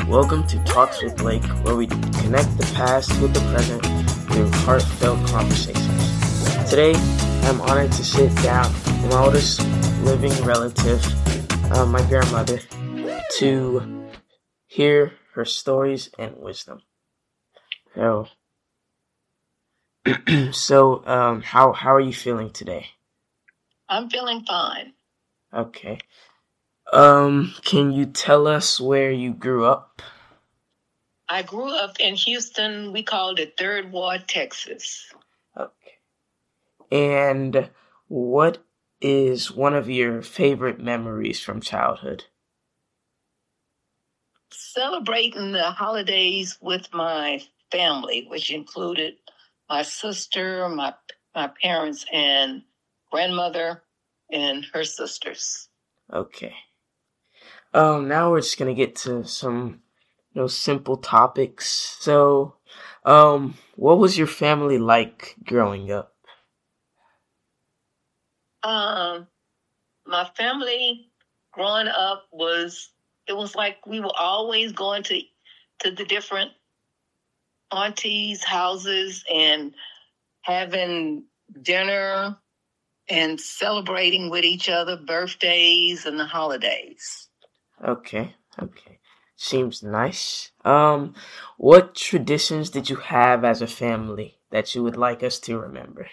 Welcome to Talks with Blake, where we connect the past with the present through heartfelt conversations. Today, I'm honored to sit down with my oldest living relative, my grandmother, to hear her stories and wisdom. How are you feeling today? I'm feeling fine. Okay. Can you tell us where you grew up? I grew up in Houston. We called it Third Ward, Texas. Okay. And what is one of your favorite memories from childhood? Celebrating the holidays with my family, which included my sister, my parents, and grandmother and her sisters. Okay. Now we're just gonna get to some, simple topics. So, what was your family like growing up? My family growing up was like we were always going to the different aunties' houses and having dinner and celebrating with each other birthdays and the holidays. Okay. Seems nice. What traditions did you have as a family that you would like us to remember?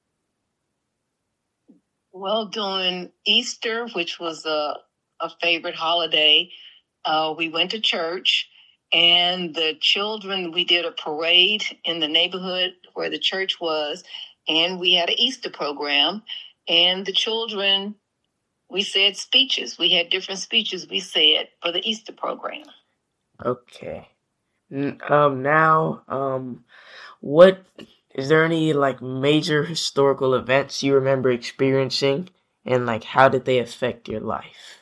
Well, during Easter, which was a favorite holiday, we went to church, and the children, we did a parade in the neighborhood where the church was, and we had an Easter program, and the children, we said speeches. We had different speeches we said for the Easter program. Okay. What is there any major historical events you remember experiencing, and how did they affect your life?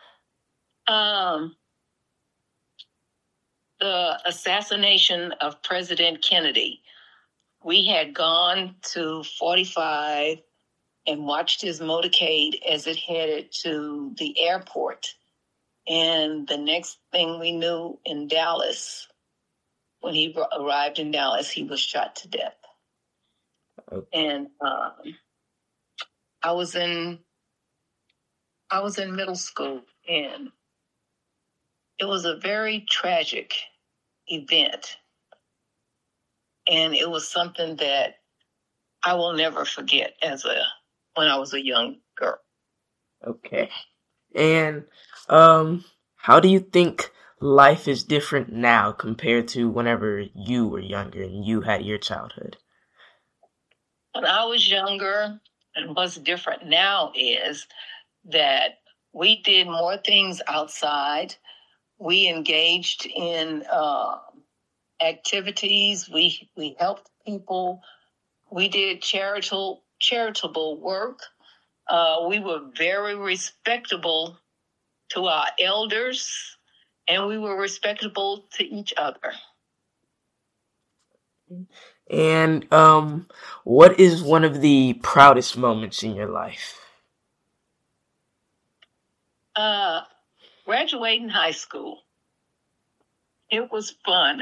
The assassination of President Kennedy. We had gone to 45 and watched his motorcade as it headed to the airport. And the next thing we knew, in Dallas, when he arrived in Dallas, he was shot to death. Okay. And I was in middle school, and it was a very tragic event. And it was something that I will never forget when I was a young girl. Okay. And how do you think life is different now compared to whenever you were younger and you had your childhood? When I was younger, and what's different now is that we did more things outside. We engaged in activities. We helped people. We did charitable work. We were very respectable to our elders, and we were respectable to each other. And what is one of the proudest moments in your life? Graduating high school. It was fun.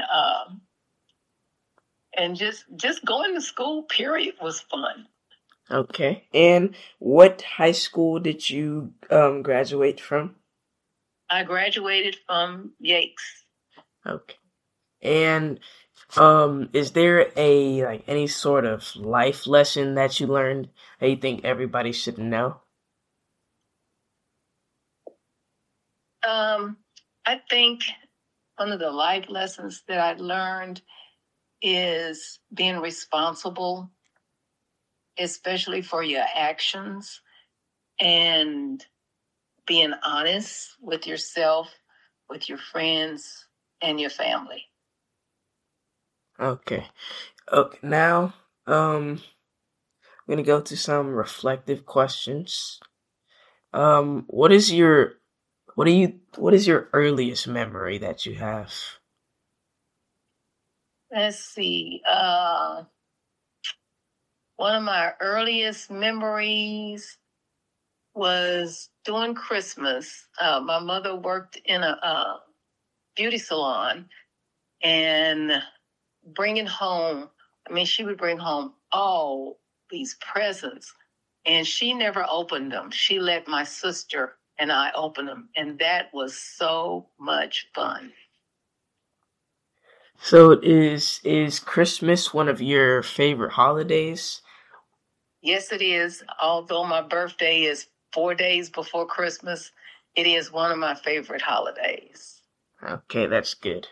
And just going to school, period, was fun. Okay. And what high school did you graduate from? I graduated from Yates. Okay. And is there any sort of life lesson that you learned that you think everybody should know? I think one of the life lessons that I learned is being responsible, especially for your actions, and being honest with yourself, with your friends, and your family. Okay. Now, I'm gonna go to some reflective questions. What is your earliest memory that you have? Let's see. One of my earliest memories was during Christmas. My mother worked in a beauty salon and bringing home, she would bring home all these presents, and she never opened them. She let my sister and I open them, and that was so much fun. So is Christmas one of your favorite holidays? Yes, it is. Although my birthday is 4 days before Christmas, it is one of my favorite holidays. Okay, that's good.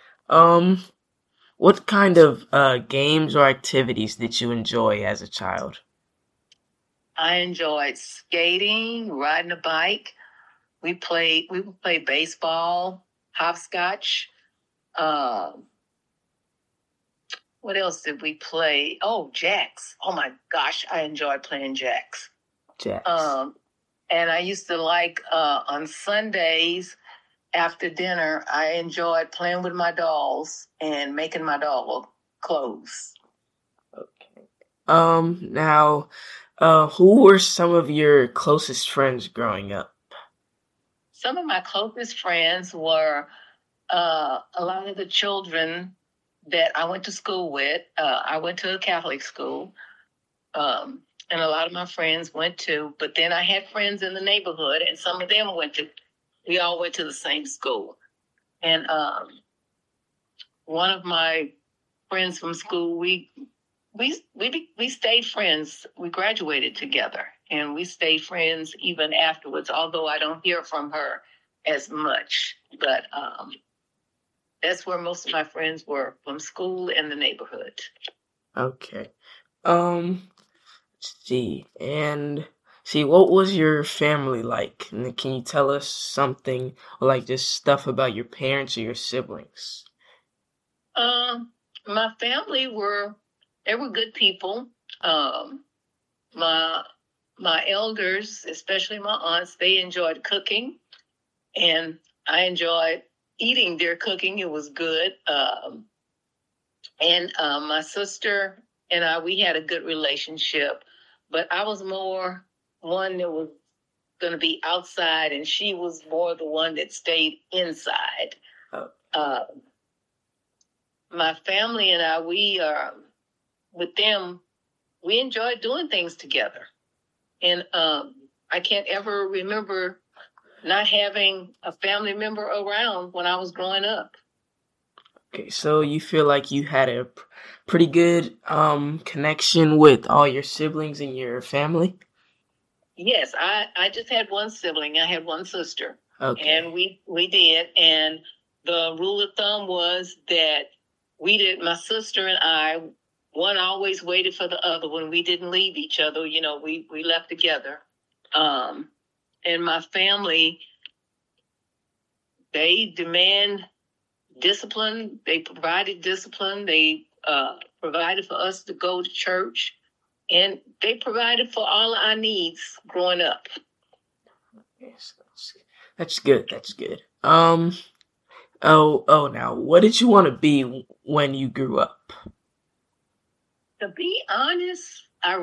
What kind of games or activities did you enjoy as a child? I enjoyed skating, riding a bike. We would play baseball, hopscotch. What else did we play? Oh, jacks. Oh my gosh, I enjoyed playing jacks. Jacks. And I used to like on Sundays after dinner, I enjoyed playing with my dolls and making my doll clothes. Okay. Now, who were some of your closest friends growing up? Some of my closest friends were a lot of the children that I went to school with. I went to a Catholic school, and a lot of my friends went to, but then I had friends in the neighborhood, and some of them we all went to the same school. And one of my friends from school, we stayed friends. We graduated together, and we stayed friends even afterwards, although I don't hear from her as much. But that's where most of my friends were, from school and the neighborhood. Okay. What was your family like? And can you tell us something, or like just stuff about your parents or your siblings? My family they were good people. My elders, especially my aunts, they enjoyed cooking, and I enjoyed eating their cooking. It was good. And my sister and I, we had a good relationship, but I was more one that was going to be outside, and she was more the one that stayed inside. Oh. My family and I, with them, we enjoyed doing things together. And I can't ever remember not having a family member around when I was growing up. Okay, so you feel like you had a pretty good connection with all your siblings and your family? Yes, I just had one sibling. I had one sister. Okay. And we did. And the rule of thumb was that my sister and I, one always waited for the other when we didn't leave each other. We left together. And my family, they demand discipline. They provided discipline. They provided for us to go to church, and they provided for all our needs growing up. Yes, that's good. That's good. Now, what did you want to be when you grew up? To be honest, I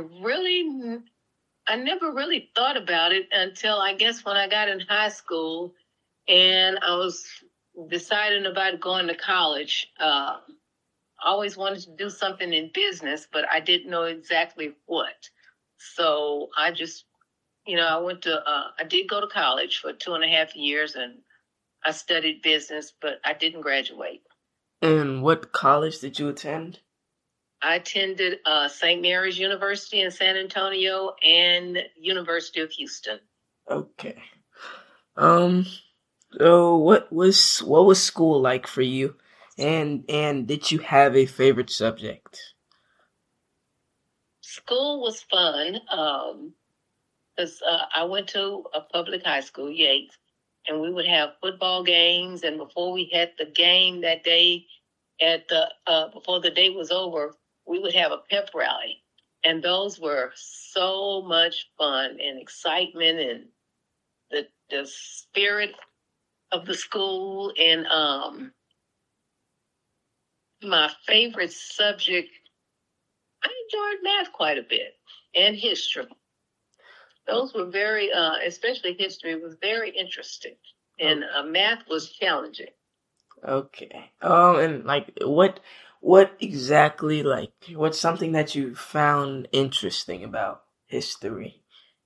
never really thought about it until I guess when I got in high school and I was deciding about going to college. I always wanted to do something in business, but I didn't know exactly what. So I just, I did go to college for 2.5 years, and I studied business, but I didn't graduate. And what college did you attend? I attended St. Mary's University in San Antonio and University of Houston. Okay. So what was school like for you? And did you have a favorite subject? School was fun. Because I went to a public high school, Yates, and we would have football games. And before we had the game that day, before the day was over, we would have a pep rally. And those were so much fun and excitement and the spirit of the school. And my favorite subject, I enjoyed math quite a bit, and history. Those were very, especially history, was very interesting. And math was challenging. Okay. And like, what exactly, like, what's something that you found interesting about history?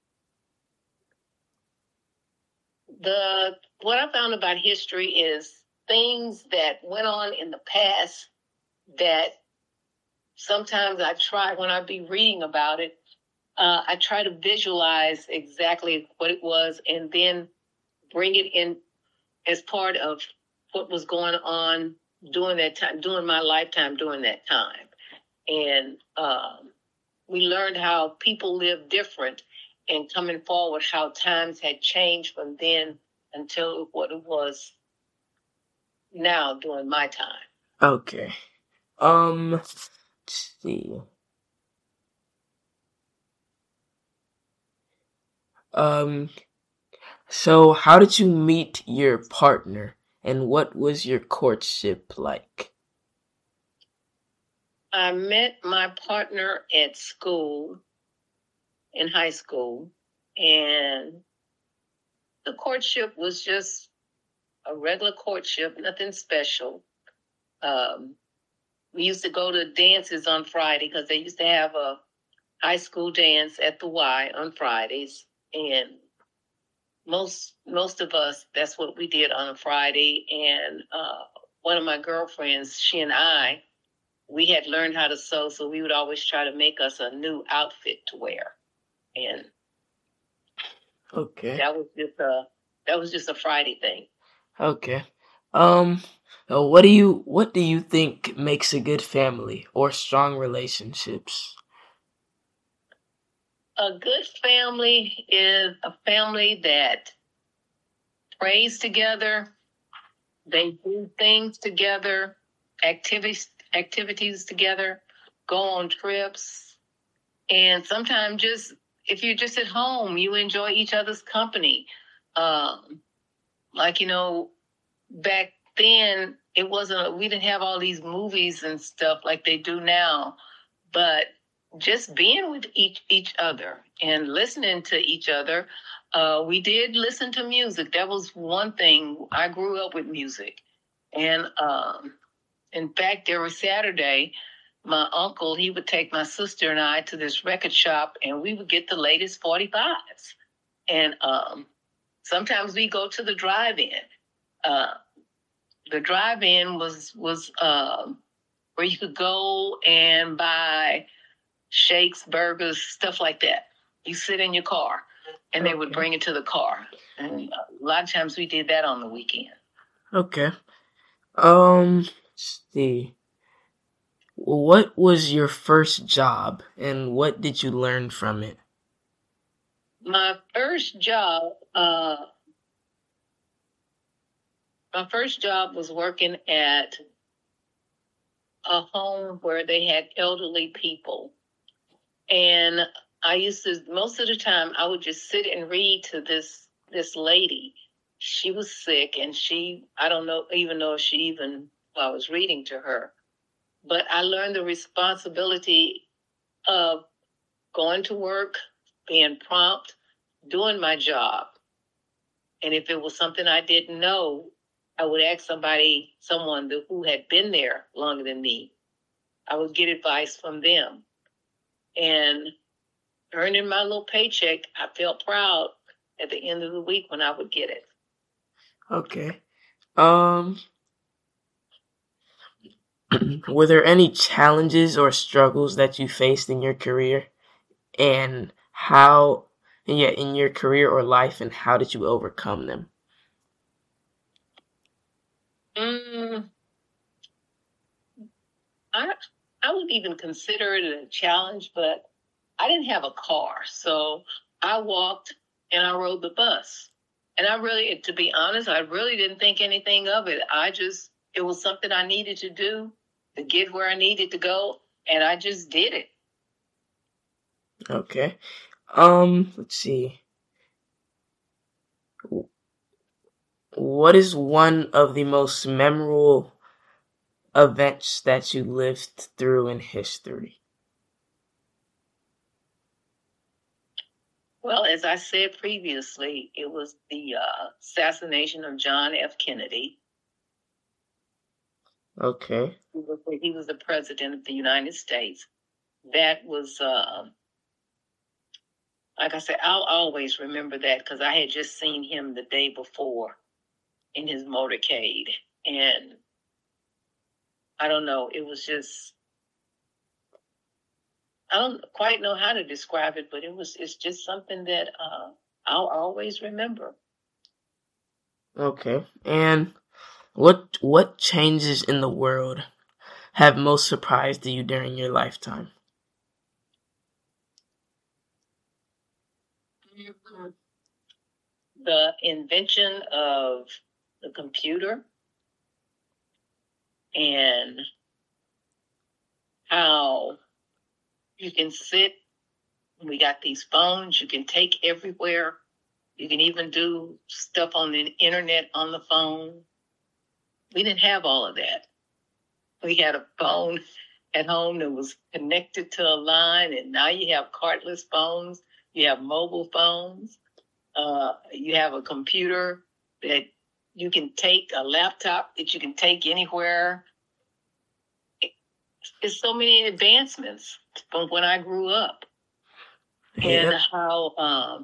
What I found about history is things that went on in the past that sometimes I try when I be reading about it. I try to visualize exactly what it was and then bring it in as part of what was going on during that time, during my lifetime, during that time. And we learned how people lived different, and coming forward, how times had changed from then until what it was now during my time. Okay. Let's see. Um, so how did you meet your partner, and what was your courtship like? I met my partner at school, in high school, and the courtship was just a regular courtship, nothing special. Um, we used to go to dances on Friday because they used to have a high school dance at the Y on Fridays, and most of us, that's what we did on a Friday. And one of my girlfriends, she and I, we had learned how to sew, so we would always try to make us a new outfit to wear, and Okay. that was just a Friday thing. Okay. Um, what do you think makes a good family or strong relationships? A good family is a family that prays together, they do things together, activities together, go on trips, and sometimes just if you're just at home, you enjoy each other's company. Um, like back then it wasn't. We didn't have all these movies and stuff like they do now, but just being with each other and listening to each other. We did listen to music. That was one thing. I grew up with music, and in fact, every Saturday, my uncle, he would take my sister and I to this record shop, and we would get the latest 45s. And sometimes we go to the drive-in. Uh, the drive-in was where you could go and buy shakes, burgers, stuff like that. You sit in your car, and they would bring it to the car. And a lot of times we did that on the weekend. Okay. Let's see. What was your first job, and what did you learn from it? My first job was working at a home where they had elderly people. And I used to, most of the time, I would just sit and read to this lady. She was sick, and I don't know, even know if I was reading to her. But I learned the responsibility of going to work, being prompt, doing my job. And if it was something I didn't know, I would ask someone who had been there longer than me. I would get advice from them. And earning my little paycheck, I felt proud at the end of the week when I would get it. Okay. Were there any challenges or struggles that you faced in your career, and in your career or life, and how did you overcome them? I would even consider it a challenge, but I didn't have a car. So I walked and I rode the bus. And to be honest, I really didn't think anything of it. It was something I needed to do to get where I needed to go. And I just did it. Okay. Let's see. What is one of the most memorable events that you lived through in history? Well, as I said previously, it was the assassination of John F. Kennedy. Okay. He was the president of the United States. That was, like I said, I'll always remember that because I had just seen him the day before in his motorcade. And I don't know, it was just, I don't quite know how to describe it, but it's just something that I'll always remember. Okay. And what changes in the world have most surprised you during your lifetime? The invention of the computer and how you can sit. We got these phones you can take everywhere. You can even do stuff on the internet on the phone. We didn't have all of that. We had a phone at home that was connected to a line, and now you have cordless phones. You have mobile phones. You have a computer that you can take, a laptop that you can take anywhere. It's so many advancements from when I grew up. And how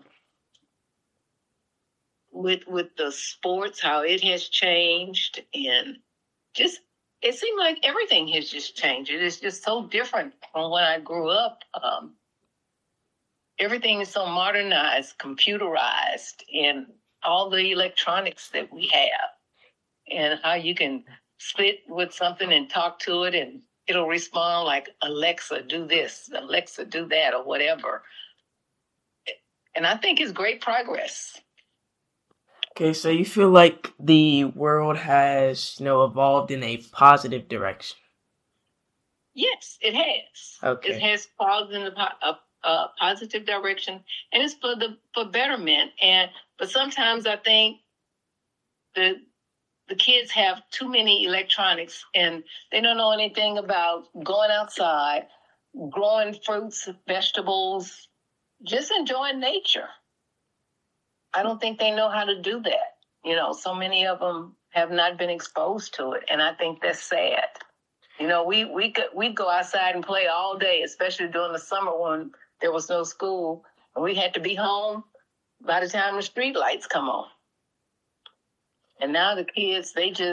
with the sports, how it has changed, and just it seemed like everything has just changed. It is just so different from when I grew up. Everything is so modernized, computerized, and all the electronics that we have, and how you can sit with something and talk to it, and it'll respond like, Alexa, do this, Alexa, do that, or whatever. And I think it's great progress. Okay, so you feel like the world has, evolved in a positive direction? Yes, it has. Okay. It has evolved in a positive direction, and it's for betterment. But sometimes I think the kids have too many electronics, and they don't know anything about going outside, growing fruits, vegetables, just enjoying nature. I don't think they know how to do that. So many of them have not been exposed to it, and I think that's sad. We'd go outside and play all day, especially during the summer when there was no school, and we had to be home by the time the street lights come on. And now the kids,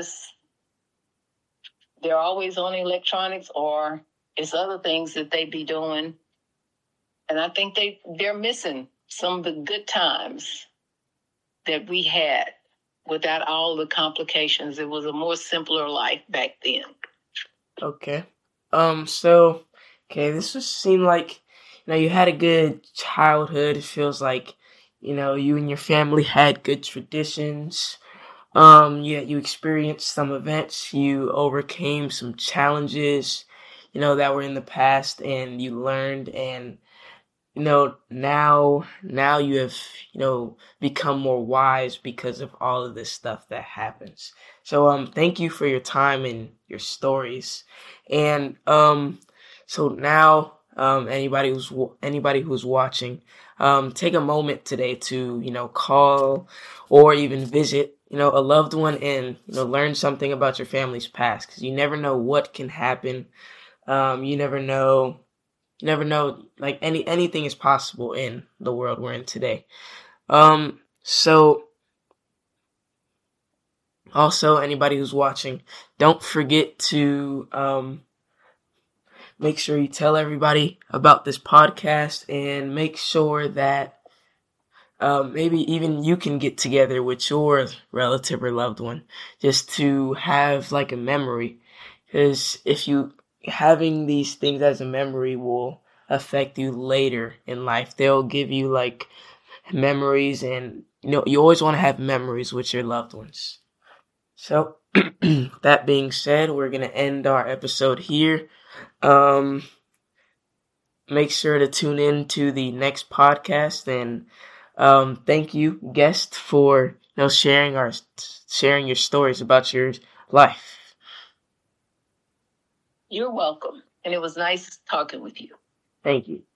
they're always on electronics, or it's other things that they be doing. And I think they're missing some of the good times that we had without all the complications. It was a more simpler life back then. Okay. This just seemed like, you had a good childhood. It feels like, you and your family had good traditions. You experienced some events. You overcame some challenges, that were in the past, and you learned, and now you have, become more wise because of all of this stuff that happens. So, thank you for your time and your stories. And, so now, anybody who's watching, take a moment today to, call or even visit, a loved one and, learn something about your family's past, because you never know what can happen. You never know, like anything is possible in the world we're in today. So also anybody who's watching, don't forget to, make sure you tell everybody about this podcast, and make sure that, maybe even you can get together with your relative or loved one just to have like a memory. Because if you having these things as a memory will affect you later in life. They'll give you like memories, and you always want to have memories with your loved ones. So that being said, we're going to end our episode here. Make sure to tune in to the next podcast, and thank you, guest, for sharing your stories about your life. You're welcome, and it was nice talking with you. Thank you.